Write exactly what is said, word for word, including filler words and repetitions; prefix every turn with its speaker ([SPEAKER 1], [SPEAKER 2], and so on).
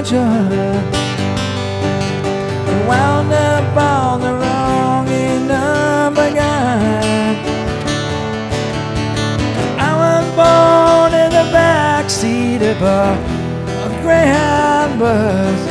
[SPEAKER 1] Georgia. Wound up on the wrong end of a gun. I was born in the backseat of a, a Greyhound bus.